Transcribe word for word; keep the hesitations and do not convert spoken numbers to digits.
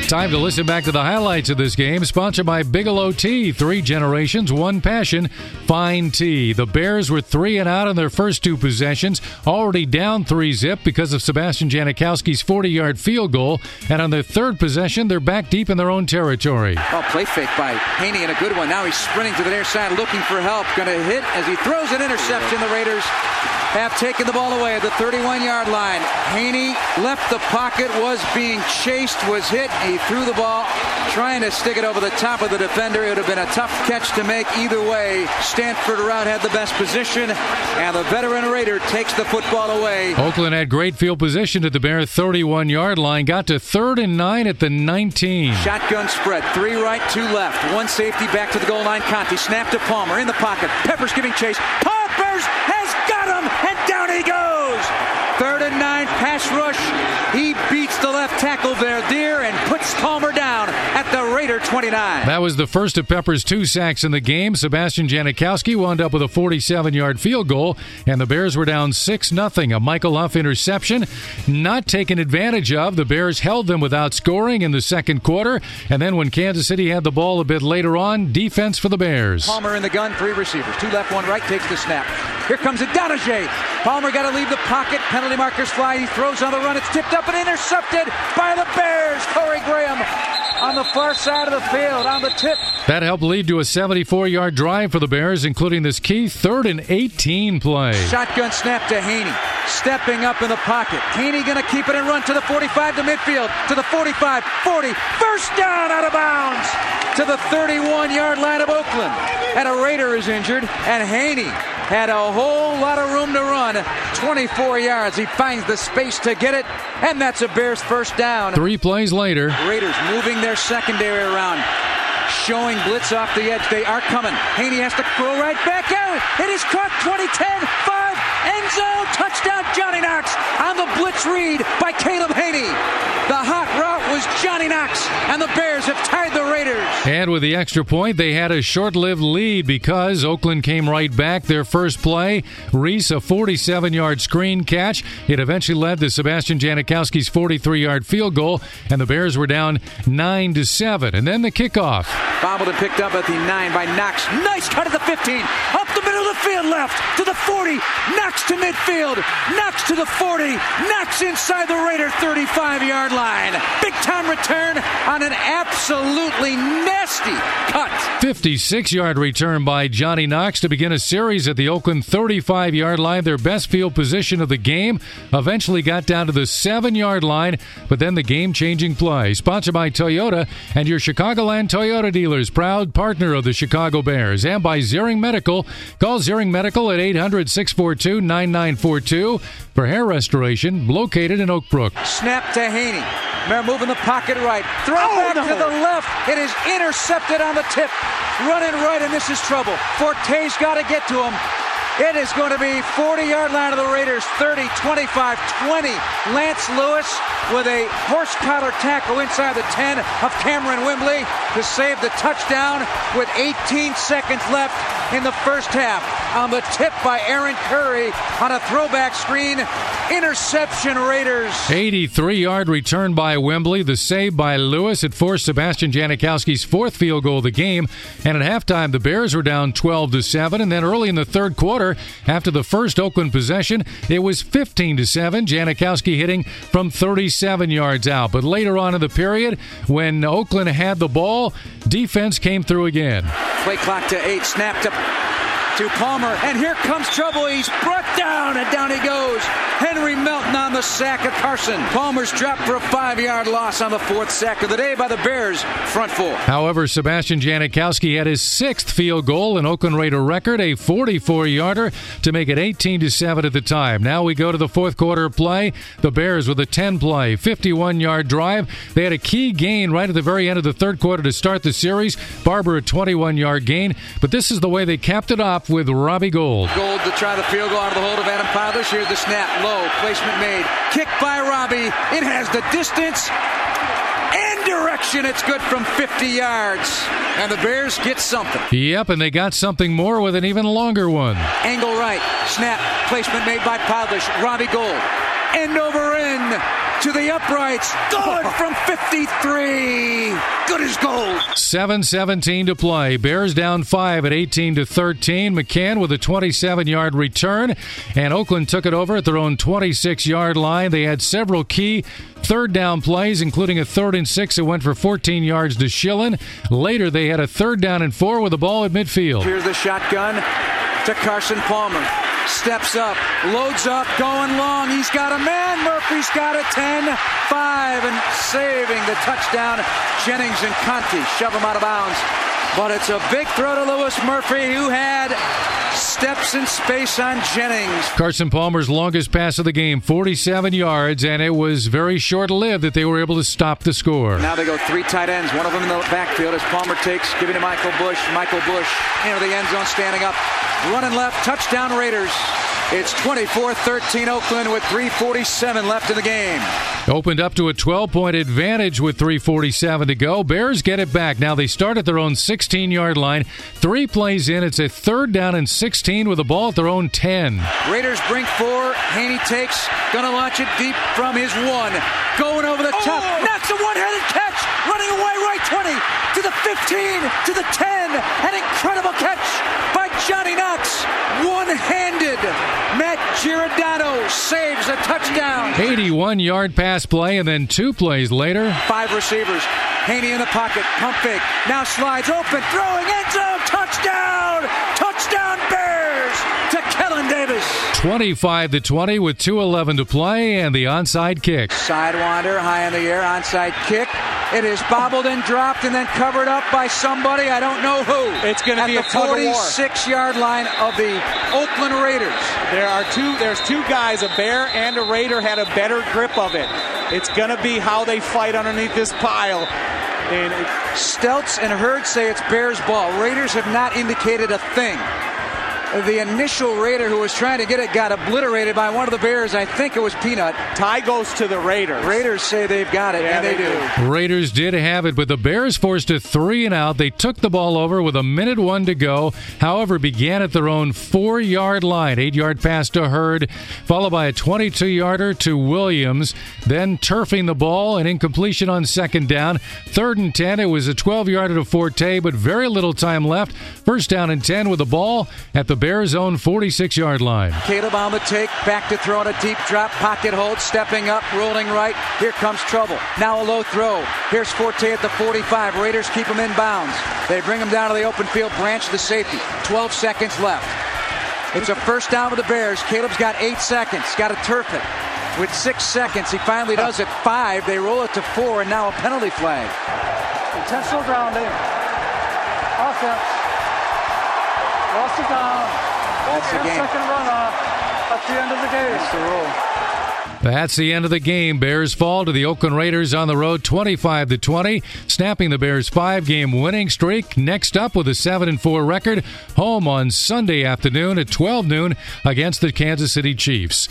Time to listen back to the highlights of this game, sponsored by Bigelow Tea. Three generations, one passion, fine tea. The Bears were three and out on their first two possessions, already down three zip because of Sebastian Janikowski's forty-yard field goal. And on their third possession, they're back deep in their own territory. Oh, play fake by Haney and a good one. Now he's sprinting to the near side looking for help. Going to hit as he throws an interception. The Raiders have taken the ball away at the thirty-one-yard line. Haney left the pocket, was being chased, was hit. He threw the ball, trying to stick it over the top of the defender. It would have been a tough catch to make either way. Stanford around had the best position, and the veteran Raider takes the football away. Oakland had great field position at the Bear thirty-one-yard line, got to third and nine at the nineteen. Shotgun spread, three right, two left. One safety back to the goal line. Conti snap to Palmer in the pocket. Peppers giving chase. Peppers has got him, and down he goes. Third and nine, pass rush. He beats the left tackle Verdier and puts Palmer down at the Raider twenty-nine. That was the first of Pepper's two sacks in the game. Sebastian Janikowski wound up with a forty-seven-yard field goal, and the Bears were down six nothing. A Michael Huff interception not taken advantage of. The Bears held them without scoring in the second quarter, and then when Kansas City had the ball a bit later on, defense for the Bears. Palmer in the gun, three receivers. Two left, one right, takes the snap. Here comes a Donajay. Palmer got to leave the pocket. Penalty markers fly. He throws on the run. It's tipped up and intercepted by the Bears. Corey Graham on the far side of the field on the tip. That helped lead to a seventy-four-yard drive for the Bears, including this key third and eighteen play. Shotgun snap to Haney. Stepping up in the pocket. Haney going to keep it and run to the forty-five to midfield. To the forty-five, forty. First down out of bounds to the thirty-one-yard line of Oakland. And a Raider is injured, and Haney had a whole lot of room to run. twenty-four yards. He finds the space to get it, and that's a Bears first down. Three plays later. Raiders moving their secondary around. Showing blitz off the edge. They are coming. Haney has to throw right back out. It is caught. twenty, ten, five, end zone. Touchdown, Johnny Knox on the blitz read by Caleb Haney. The hot route was Johnny Knox, and the Bears have tied the Raiders. And with the extra point, they had a short-lived lead because Oakland came right back. Their first play, Reese, a forty-seven-yard screen catch. It eventually led to Sebastian Janikowski's forty-three-yard field goal, and the Bears were down nine to seven. And then the kickoff. Bobbled and picked up at the nine by Knox. Nice cut at the fifteen. Up the middle of the field left to the forty. Knox to midfield. Knox to the forty. Knox inside the Raider thirty-five-yard line. Big time return on an absolutely nasty cut. fifty-six-yard return by Johnny Knox to begin a series at the Oakland thirty-five-yard line. Their best field position of the game. Eventually got down to the seven-yard line, but then the game-changing play. Sponsored by Toyota and your Chicagoland Toyota dealers, proud partner of the Chicago Bears, and by Ziering Medical. Call Ziering Medical at eight hundred, six four two, nine nine four two for hair restoration, located in Oak Brook. Snap to Haney. Mayer moving the pocket right. Throw oh, back no. to the left. It is intercepted on the tip. Running right, and this is trouble. Forte's got to get to him. It is going to be forty-yard line of the Raiders, thirty, twenty-five, twenty. Lance Lewis with a horse collar tackle inside the ten of Cameron Wembley to save the touchdown with eighteen seconds left in the first half. On the tip by Aaron Curry on a throwback screen. Interception, Raiders. eighty-three-yard return by Wembley. The save by Lewis. It forced Sebastian Janikowski's fourth field goal of the game. And at halftime, the Bears were down twelve to seven. And then early in the third quarter, after the first Oakland possession, it was fifteen to seven. Janikowski hitting from thirty-seven yards out. But later on in the period, when Oakland had the ball, defense came through again. Play clock to eight. Snapped up to Palmer, and here comes trouble. He's brought down, and down he goes. Henry Melton on the sack of Carson. Palmer's dropped for a five-yard loss on the fourth sack of the day by the Bears, front four. However, Sebastian Janikowski had his sixth field goal, an Oakland Raider record, a forty-four-yarder to make it eighteen to seven at the time. Now we go to the fourth quarter play. The Bears with a ten-play, fifty-one-yard drive. They had a key gain right at the very end of the third quarter to start the series. Barber a twenty-one-yard gain, but this is the way they capped it off with Robbie Gould. Gould to try the field goal out of the hold of Adam Pavlich. Here's the snap. Low. Placement made. Kick by Robbie. It has the distance and direction. It's good from fifty yards. And the Bears get something. Yep, and they got something more with an even longer one. Angle right. Snap. Placement made by Pavlich. Robbie Gould. End over end. to the uprights. Good from fifty-three. Good as gold. seven seventeen to play. Bears down five at eighteen to thirteen. McCann with a twenty-seven-yard return, and Oakland took it over at their own twenty-six-yard line. They had several key third down plays, including a third and six that went for fourteen yards to Schillen. Later, they had a third down and four with the ball at midfield. Here's the shotgun to Carson Palmer. Steps up, loads up, going long. He's got a man. Murphy's got a ten five, and saving the touchdown. Jennings and Conti shove him out of bounds. But it's a big throw to Lewis Murphy, who had steps and space on Jennings. Carson Palmer's longest pass of the game, forty-seven yards, and it was very short-lived that they were able to stop the score. Now they go three tight ends, one of them in the backfield as Palmer takes, giving to Michael Bush. Michael Bush into the end zone, standing up, running left, touchdown Raiders. It's twenty-four thirteen Oakland with three forty-seven left in the game. Opened up to a twelve-point advantage with three forty-seven to go. Bears get it back. Now they start at their own sixteen-yard line. Three plays in. It's a third down and sixteen with the ball at their own ten. Raiders bring four. Haney takes. Gonna launch it deep from his one. Going over the top. Oh! Knocks a one-handed catch. Running away right twenty. To the fifteen. To the ten. An incredible catch by Johnny Knox. One-handed. Matt Giordano saves a touchdown. eighty-one-yard pass play, and then two plays later. Five receivers. Haney in the pocket. Pump fake. Now slides open. Throwing end zone. Touchdown. Touchdown Bears to Kellen Davis. twenty-five to twenty with two eleven to play, and the onside kick. Sidewinder, high in the air, onside kick. It is bobbled and dropped and then covered up by somebody. I don't know who. It's going to be a tug of war. At the forty-six-yard line of the Oakland Raiders. There are two. There's two guys. A Bear and a Raider had a better grip of it. It's going to be how they fight underneath this pile. And it, Steltz and Hurd say it's Bears ball. Raiders have not indicated a thing. The initial Raider who was trying to get it got obliterated by one of the Bears. I think it was Peanut. Tie goes to the Raiders. Raiders say they've got it, yeah, and they, they do. Raiders did have it, but the Bears forced a three and out. They took the ball over with a minute one to go. However, began at their own four-yard line. Eight-yard pass to Hurd, followed by a twenty-two-yarder to Williams. Then turfing the ball, an incompletion on second down. Third and ten, it was a twelve-yarder to Forte, but very little time left. First down and ten with the ball at the Bears' own forty-six-yard line. Caleb on the take, back to throw on a deep drop, pocket hold, stepping up, rolling right. Here comes trouble. Now a low throw. Here's Forte at the forty-five. Raiders keep him in bounds. They bring him down to the open field, Branch the safety. twelve seconds left. It's a first down with the Bears. Caleb's got eight seconds. Got to turf it. With six seconds, he finally does it. Five. They roll it to four, and now a penalty flag. Intentional grounding. Offense. Lost it down. That's the game. Second runoff at the end of the game. That's the rule. That's the end of the game. Bears fall to the Oakland Raiders on the road twenty-five to twenty, snapping the Bears' five-game winning streak. Next up with a seven and four record, home on Sunday afternoon at twelve noon against the Kansas City Chiefs.